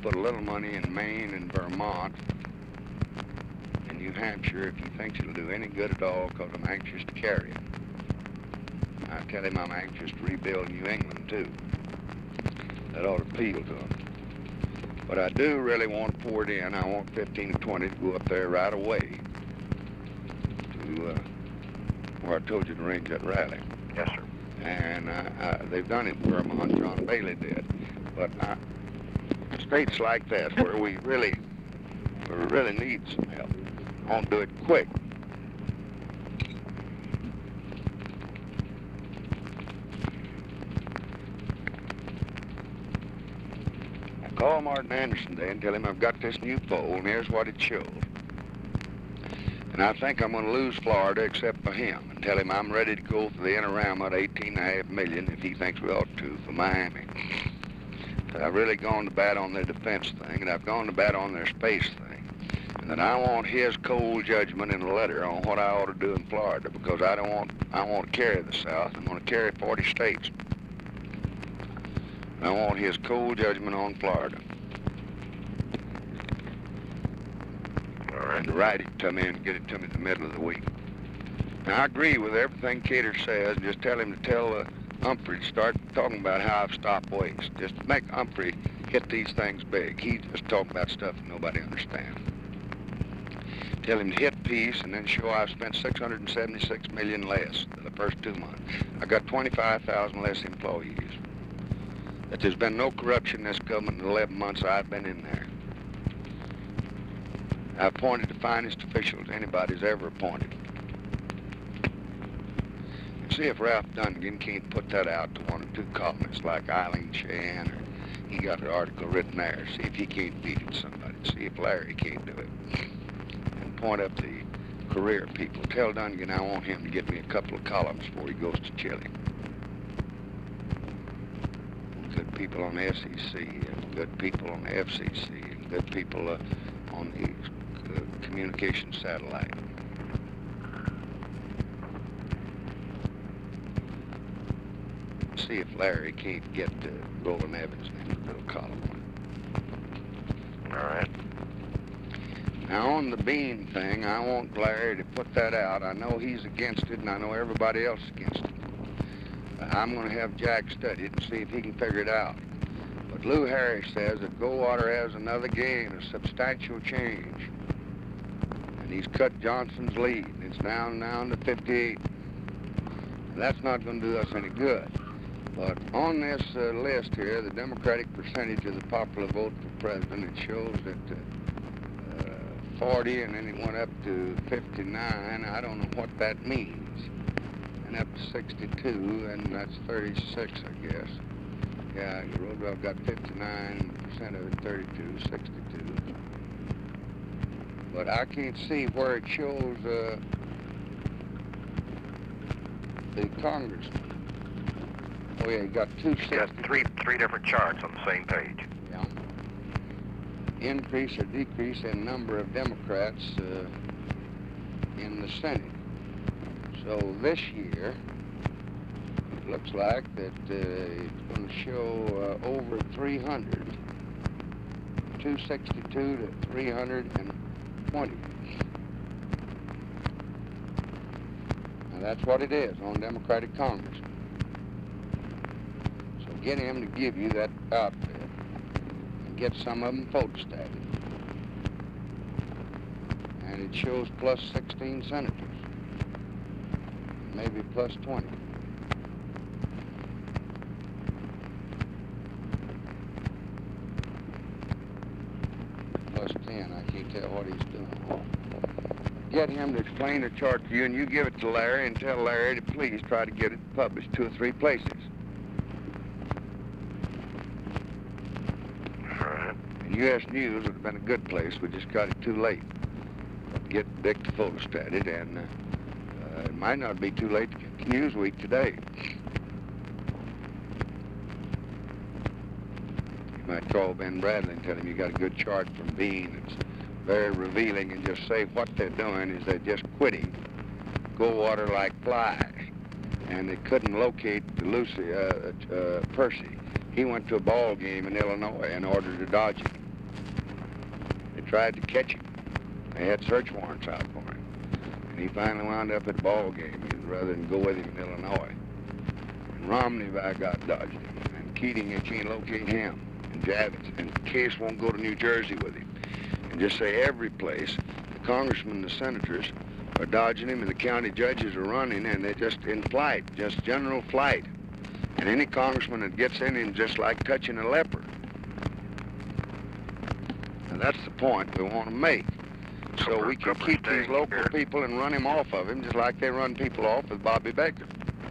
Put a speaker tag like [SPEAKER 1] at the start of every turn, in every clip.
[SPEAKER 1] put a little money in Maine and Vermont and New Hampshire if he thinks it'll do any good at all, because I'm anxious to carry it. I tell him I'm anxious to rebuild New England, too. That ought to appeal to him. But I do really want to pour it in. I want 15 to 20 to go up there right away to where I told you to arrange that rally.
[SPEAKER 2] Yes, sir.
[SPEAKER 1] And they've done it in Vermont. John Bailey did. But states like that where we really need some help, I want to do it quick. I call Martin Anderson today and tell him I've got this new poll, and here's what it shows. And I think I'm going to lose Florida except for him, and tell him I'm ready to go for the Inter-Rama at $18.5 million if he thinks we ought to for Miami. I've really gone to bat on their defense thing, and I've gone to bat on their space thing. And then I want his cold judgment in a letter on what I ought to do in Florida, because I want to carry the South. I want to carry 40 states. And I want his cold judgment on Florida. And to write it to me and get it to me in the middle of the week. Now, I agree with everything Cater says. Just tell him to tell Humphrey to start talking about how I've stopped waste. Just make Humphrey hit these things big. He's just talking about stuff that nobody understands. Tell him to hit peace and then show I've spent $676 million less than the first 2 months. I got 25,000 less employees. That there's been no corruption in this government in the 11 months I've been in there. I've appointed the finest officials anybody's ever appointed. And see if Ralph Dungan can't put that out to one or two columnists like Eileen Shan, or he got an article written there. See if he can't beat it to somebody. See if Larry can't do it. And point up the career people. Tell Dungan I want him to get me a couple of columns before he goes to Chile. Good people on the SEC, and good people on the FCC, and good people on the communication satellite. See if Larry can't get Roland Evans in a little column.
[SPEAKER 2] All right.
[SPEAKER 1] Now, on the bean thing, I want Larry to put that out. I know he's against it, and I know everybody else is against it. I'm going to have Jack study it and see if he can figure it out. But Lou Harris says that Goldwater has another gain, a substantial change. And he's cut Johnson's lead. It's down to 58. And that's not going to do us any good. But on this list here, the Democratic percentage of the popular vote for president, it shows that 40, and then it went up to 59. I don't know what that means. And up to 62, and that's 36, I guess. Yeah, Roosevelt got 59% of it, 32, 62. But I can't see where it shows the congressman. Oh yeah, he got 260.
[SPEAKER 2] Yes, three different charts on the same page.
[SPEAKER 1] Yeah. Increase or decrease in number of Democrats in the Senate. So this year, it looks like that it's going to show over 300, 262 to 320. Now that's what it is on Democratic Congress. So get him to give you that outfit and get some of them photostated. And it shows plus 16 senators. Maybe plus 20. Plus 10, I can't tell what he's doing. Get him to explain the chart to you, and you give it to Larry and tell Larry to please try to get it published 2 or 3 places.
[SPEAKER 2] All right.
[SPEAKER 1] And U.S. News would have been a good place. We just got it too late. Get Dick to photostat it, and it might not be too late to get to Newsweek today. You might call Ben Bradley and tell him you got a good chart from Bean. It's very revealing, and just say what they're doing is they're just quitting Goldwater like flies. And they couldn't locate Percy. He went to a ball game in Illinois in order to dodge him. tried to catch him. They had search warrants out for him. And he finally wound up at a ball game rather than go with him in Illinois. And Romney, by God, dodged him. And Keating, they can't locate him. And Javits. And Case won't go to New Jersey with him. And just say every place, the congressmen, the senators are dodging him, and the county judges are running, and they're just in flight, just general flight. And any congressman that gets in him just like touching a leper. And that's the point we want to make. So we can keep these local people and run him off of him just like they run people off with Bobby Baker.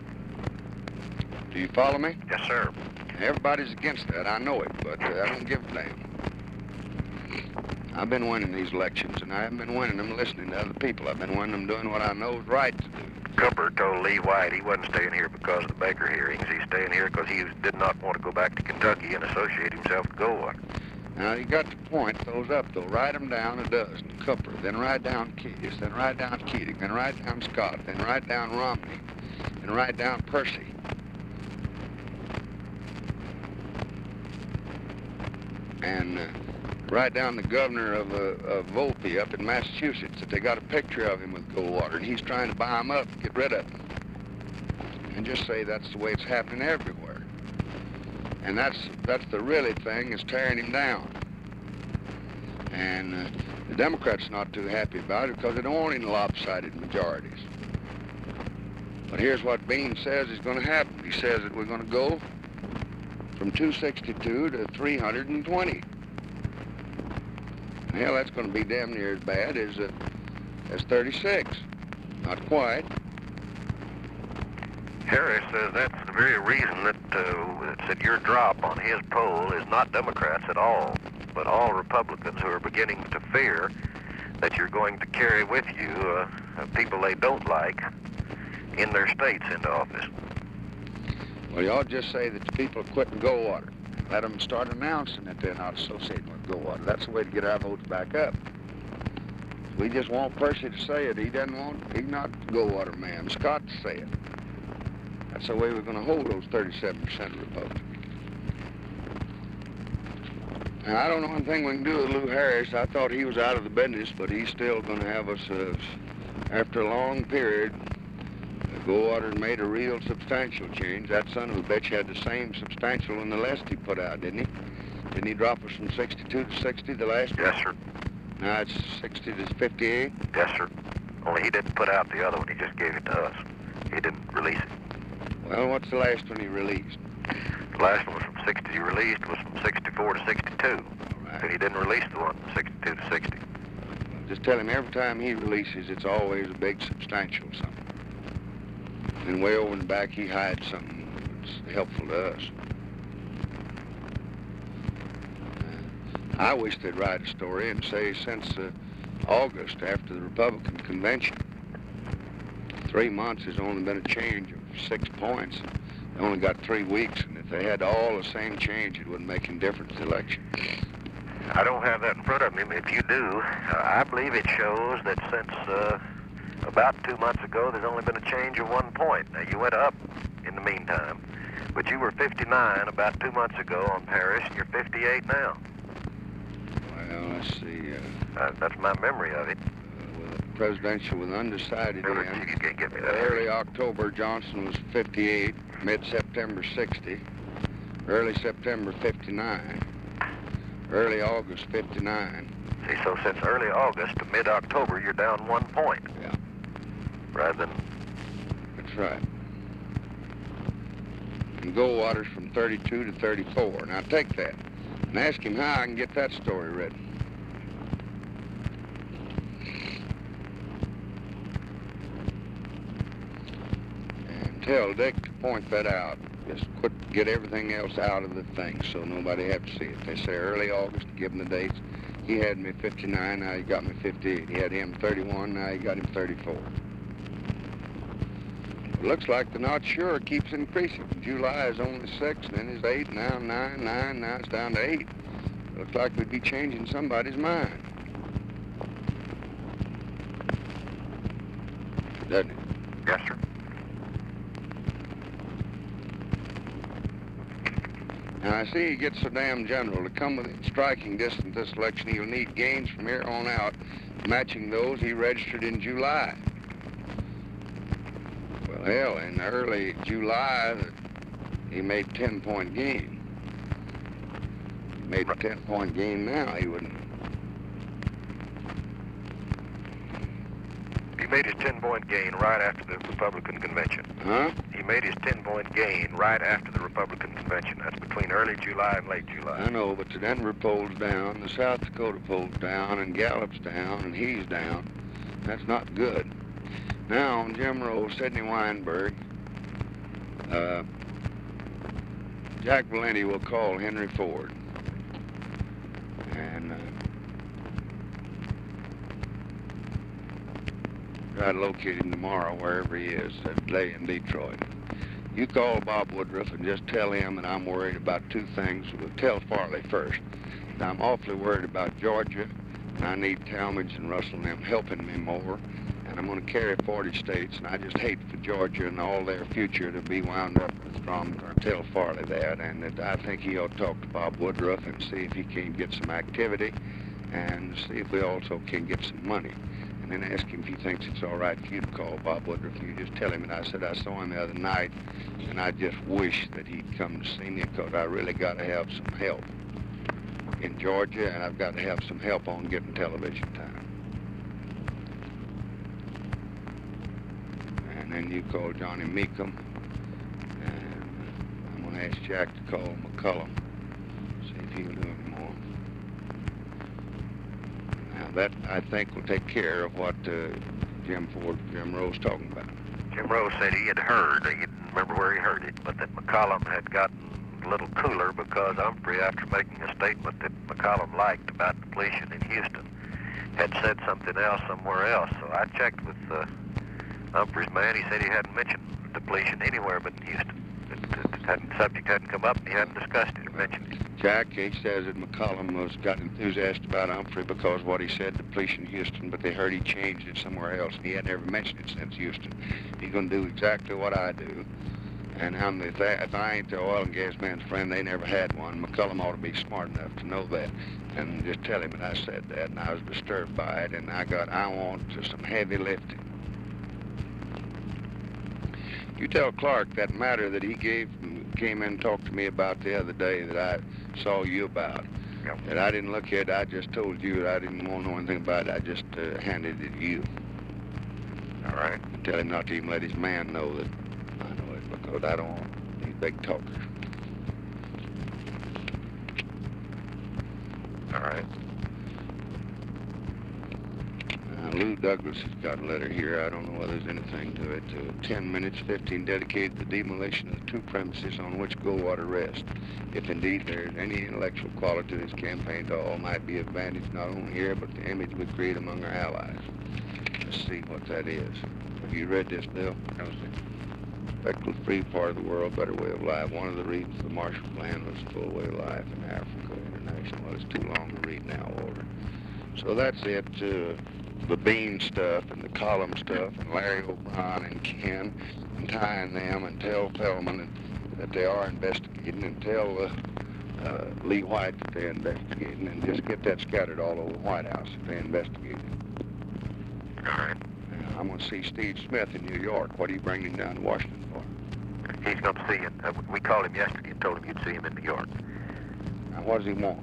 [SPEAKER 1] Do you follow me?
[SPEAKER 2] Yes, sir.
[SPEAKER 1] Everybody's against that. I know it, but I don't give a damn. I've been winning these elections, and I haven't been winning them listening to other people. I've been winning them doing what I know is right to do.
[SPEAKER 2] Cooper told Lee White he wasn't staying here because of the Baker hearings. He's staying here because he did not want to go back to Kentucky and associate himself with Goldwater.
[SPEAKER 1] Now, you got to point those up, though. Write them down a dozen. Cooper, then write down Case, then write down Keating, then write down Scott, then write down Romney, then write down Percy. And write down the governor of Volpe up in Massachusetts, that they got a picture of him with Goldwater, and he's trying to buy him up, get rid of him. And just say that's the way it's happening everywhere. And that's the really thing, is tearing him down. And the Democrats are not too happy about it because they don't want any lopsided majorities. But here's what Bean says is going to happen. He says that we're going to go from 262 to 320. And hell, that's going to be damn near as bad as 36. Not quite.
[SPEAKER 2] Harris says that's the very reason that your drop on his poll is not Democrats at all, but all Republicans who are beginning to fear that you're going to carry with you people they don't like in their states into office.
[SPEAKER 1] Well, you ought to just say that the people are quitting Goldwater. Let them start announcing that they're not associating with Goldwater. That's the way to get our votes back up. We just want Percy to say it. He's not a Goldwater man. Scott to say it. That's the way we're going to hold those 37% of the vote. Now, I don't know anything we can do with Lou Harris. I thought he was out of the business, but he's still going to have us, after a long period, Goldwater made a real substantial change. That son of a bitch had the same substantial in the last he put out, didn't he? Didn't he drop us from 62 to 60 the last one?
[SPEAKER 2] Yes, sir.
[SPEAKER 1] Now it's 60 to 58?
[SPEAKER 2] Yes, sir. Only he didn't put out the other one. He just gave it to us. He didn't release it.
[SPEAKER 1] Well, what's the last one he released?
[SPEAKER 2] The last one was from 60 he released was from 64 to 62.
[SPEAKER 1] All right.
[SPEAKER 2] And he didn't release the one from 62 to 60.
[SPEAKER 1] Just tell him every time he releases, it's always a big substantial something. And way over in the back, he hides something that's helpful to us. I wish they'd write a story and say since August, after the Republican convention, 3 months has only been a change of 6 points. They only got 3 weeks, and if they had all the same change, it wouldn't make any difference in the election.
[SPEAKER 2] I don't have that in front of me. If you do, I believe it shows that since about 2 months ago, there's only been a change of 1 point. Now, you went up in the meantime, but you were 59 about 2 months ago on Paris, and you're 58 now.
[SPEAKER 1] Well, let's see.
[SPEAKER 2] That's my memory of it.
[SPEAKER 1] With a presidential with undecided
[SPEAKER 2] You
[SPEAKER 1] in,
[SPEAKER 2] can't get me that.
[SPEAKER 1] early October, Johnson was 58, mid-September 60, early September 59, early August 59.
[SPEAKER 2] See, so since early August to mid-October, you're down 1 point.
[SPEAKER 1] Yeah.
[SPEAKER 2] Rather than...
[SPEAKER 1] That's right. And Goldwater's from 32 to 34. Now take that and ask him how I can get that story written. And tell Dick to point that out. Just get everything else out of the thing so nobody have to see it. They say early August, give him the dates. He had me 59, now he got me 58. He had him 31, now he got him 34. It looks like the not sure keeps increasing. July is only 6, then it's 8, now 9, now it's down to 8. Looks like we'd be changing somebody's mind. Doesn't it?
[SPEAKER 2] Yes, sir.
[SPEAKER 1] And I see he gets so damn general. To come within striking distance this election, he'll need gains from here on out, matching those he registered in July. Well, hell, in early July, he made 10-point gain. He made a 10-point gain now, he wouldn't.
[SPEAKER 2] He made his 10-point gain right after the Republican convention.
[SPEAKER 1] Huh?
[SPEAKER 2] He made his 10-point gain right after the Republican convention. That's between early July and late July.
[SPEAKER 1] I know, but the Denver poll's down, the South Dakota poll's down, and Gallup's down, and he's down. That's not good. Now, on Jim Rose, Sidney Weinberg, Jack Valenti will call Henry Ford. And try to locate him tomorrow, wherever he is, that day in Detroit. You call Bob Woodruff and just tell him that I'm worried about two things. Well, tell Farley first. I'm awfully worried about Georgia, and I need Talmadge and Russell and them helping me more. And I'm going to carry 40 states, and I just hate for Georgia and all their future to be wound up with problems. Or tell Farley that, and that I think he ought to talk to Bob Woodruff and see if he can get some activity, and see if we also can get some money. And then ask him if he thinks it's all right for you to call Bob Woodruff. You just tell him, and I said I saw him the other night, and I just wish that he'd come to see me, because I really got to have some help in Georgia, and I've got to have some help on getting television time. And then you call Johnny Meekum, and I'm going to ask Jack to call McCullum, see if he'll do any more. Now that, I think, will take care of what Jim Rose talking about.
[SPEAKER 2] Jim Rose said he had heard, he didn't remember where he heard it, but that McCollum had gotten a little cooler because Humphrey, after making a statement that McCollum liked about depletion in Houston, had said something else somewhere else. So I checked with Humphrey's man. He said he hadn't mentioned depletion anywhere but in Houston. The subject hadn't come up, and he hadn't discussed it or mentioned it.
[SPEAKER 1] Jack, he says that McCollum got enthusiastic about Humphrey because what he said, depletion Houston, but they heard he changed it somewhere else, and he had never mentioned it since Houston. He's going to do exactly what I do. And if I ain't the oil and gas man's friend, they never had one. McCullum ought to be smart enough to know that. And just tell him that I said that, and I was disturbed by it, and I want some heavy lifting. You tell Clark that matter that he came in and talked to me about the other day that I saw you about.
[SPEAKER 2] Yep.
[SPEAKER 1] That I didn't look at it, I just told you that I didn't want to know anything about it. I just handed it to you.
[SPEAKER 2] All right.
[SPEAKER 1] And tell him not to even let his man know that I know it, because I don't want these big talkers.
[SPEAKER 2] All right.
[SPEAKER 1] Lou Douglas has got a letter here. I don't know whether there's anything to it. 10 minutes, 15 dedicated to the demolition of the two premises on which Goldwater rests. If indeed there is any intellectual quality to this campaign, to all might be advantage not only here, but the image we create among our allies. Let's see what that is. Have you read this, Bill?
[SPEAKER 2] No, sir.
[SPEAKER 1] Respectful, free part of the world, better way of life. One of the reasons the Marshall Plan was full way of life in Africa International. Well, it's too long to read now, Walter. So that's it. The Bean stuff and the Column stuff and Larry O'Brien and Ken, and tying them, and tell Pellman that they are investigating, and tell Lee White that they're investigating, and just get that scattered all over the White House that they're investigating.
[SPEAKER 2] All right.
[SPEAKER 1] I'm going to see Steve Smith in New York. What are you bringing him down to Washington for?
[SPEAKER 2] He's going to see you. We called him yesterday and told him you'd see him in New York.
[SPEAKER 1] Now, what does he want?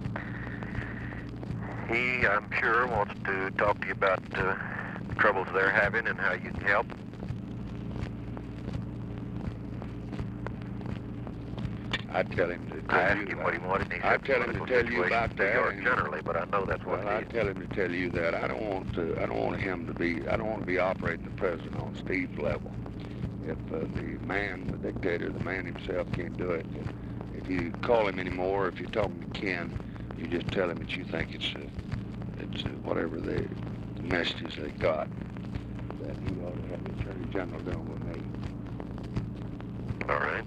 [SPEAKER 2] He, I'm sure, wants to talk to you about the troubles they're having and how you can help.
[SPEAKER 1] I'd tell him to tell
[SPEAKER 2] I asked
[SPEAKER 1] you
[SPEAKER 2] him
[SPEAKER 1] that.
[SPEAKER 2] what he wanted, and he
[SPEAKER 1] I'd
[SPEAKER 2] said
[SPEAKER 1] tell him to tell you about
[SPEAKER 2] New York
[SPEAKER 1] that.
[SPEAKER 2] generally, but I know that's what
[SPEAKER 1] Well,
[SPEAKER 2] it
[SPEAKER 1] I'd
[SPEAKER 2] is.
[SPEAKER 1] tell him to tell you that. I don't want him to be. I don't want to be operating the president on Steve's level. If the man, the dictator, the man himself can't do it, if you call him anymore, if you're talking to Ken, you just tell him that you think it's whatever the messages they got, that he ought to have the Attorney General doing with me.
[SPEAKER 2] All right.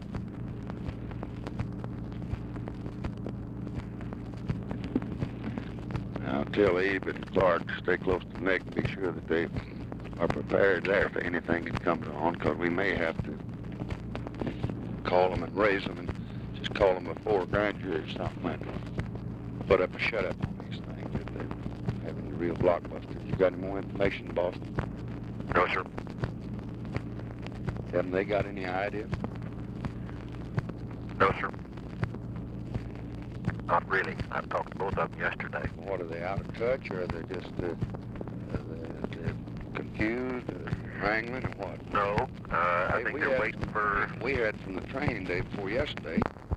[SPEAKER 1] Now tell Abe and Clark to stay close to Nick and be sure that they are prepared there for anything that comes on, because we may have to call them and raise them and just call them before a grand jury or something, and put up a shut-up on these things if they're having the real blockbusters. You got any more information, Boston?
[SPEAKER 2] No, sir.
[SPEAKER 1] Haven't they got any idea?
[SPEAKER 2] No, sir. Not really. I've talked to both of them yesterday.
[SPEAKER 1] What, are they out of touch, or are they just they're confused, or wrangling, or what?
[SPEAKER 2] No, I
[SPEAKER 1] Hey,
[SPEAKER 2] think
[SPEAKER 1] we
[SPEAKER 2] they're
[SPEAKER 1] had-
[SPEAKER 2] waiting for...
[SPEAKER 1] We heard from the training day before yesterday